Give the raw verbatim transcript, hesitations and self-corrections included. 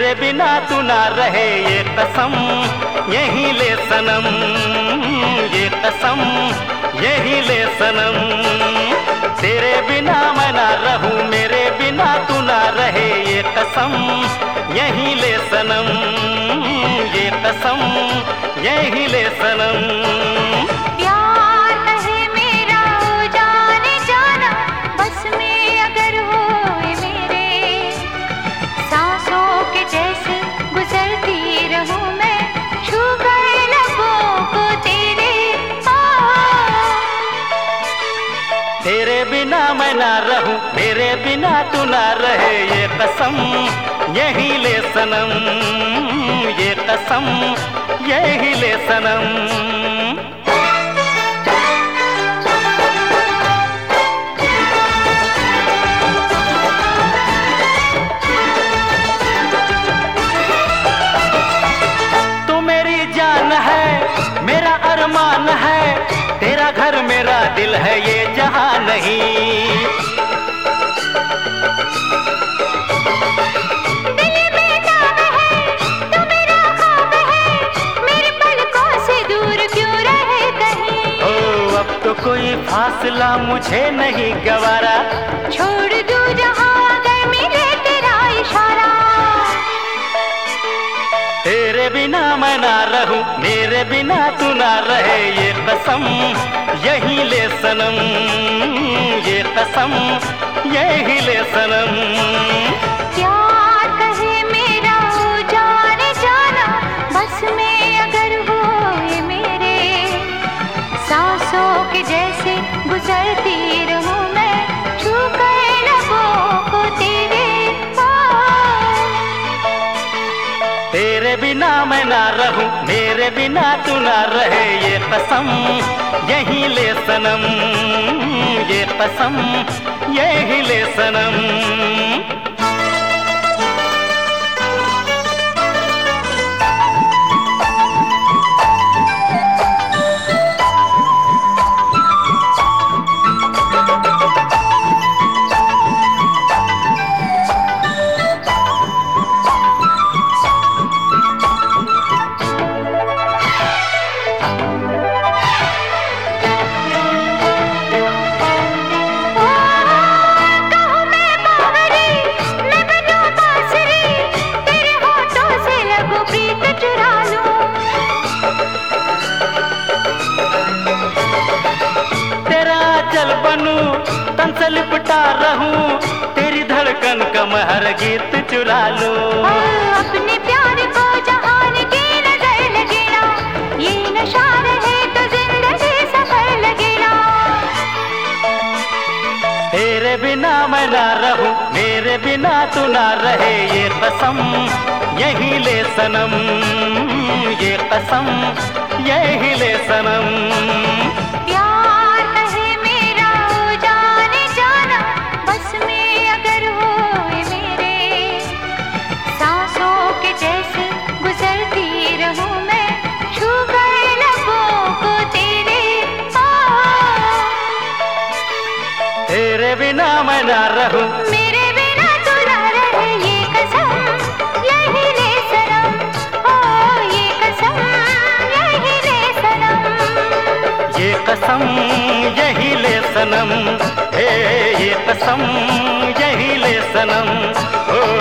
तेरे बिना तू ना रहे ये कसम यही ले सनम, ये कसम यही ले सनम। तेरे बिना मैं ना रहूं, मेरे बिना तू ना रहे ये कसम यही ले सनम, ये कसम यही ले सनम। प्यार कहे मेरा हो जाने जाना, बस में अगर हो मेरे, सांसों के जैसे गुजरती रहूं मैं, छू गए लबों को तेरे। तेरे बिना मैं ना रहूं, मेरे बिना तू ना रहे ये कसम यही ले सनम, ये कसम यही ले सनम। तू मेरी जान है, मेरा अरमान है, तेरा घर मेरा दिल है ये जहां नहीं। दिल में नाम है, तू मेरा ख्वाब है, मेरे पलकों से दूर क्यों रहे कहीं। ओ अब तो कोई फासला मुझे नहीं गवारा, छोड़ दूं जहां अगर मिले तेरा इशारा। तेरे बिना मैं ना रहूं, मेरे बिना तू ना रहे ये कसम यही ले सनम, ये कसम यही ले सनम। प्यार कहे मेरा हो जाने जाना, बस में अगर हो ये मेरे, सांसों के जैसे गुजरती रहूं मैं, छू गए लबों को तेरे। तेरे बिना मैं ना रहूं, मेरे बिना तू ना रहे ये कसम यही ले सनम, ये कसम यही ले सनम। तन से लिपटा रहूं, तेरी धड़कन का मैं हर गीत चुरा लूं। अपने प्यार को जहान की नजर लगे ना, ये नशा रहे तो जिंदगी सफर लगे ना। तेरे बिना मैं ना रहूं, मेरे बिना तू ना रहे ये कसम यही ले सनम, ये कसम यही ले सनम। प्यार कहे मेरा हो जाने जाना, बस में अगर हो मेरे, सांसों के जैसे गुजरती रहूं मैं, छू गए लबों को तेरे। तेरे बिना मैं ना रहूं, मेरे बिना तू ना रहे ये कसम यही ले सनम, ओ ये कसम यही ले सनम। ये कसम यही ले सनम, हे ये कसम यही ले सनम, ओ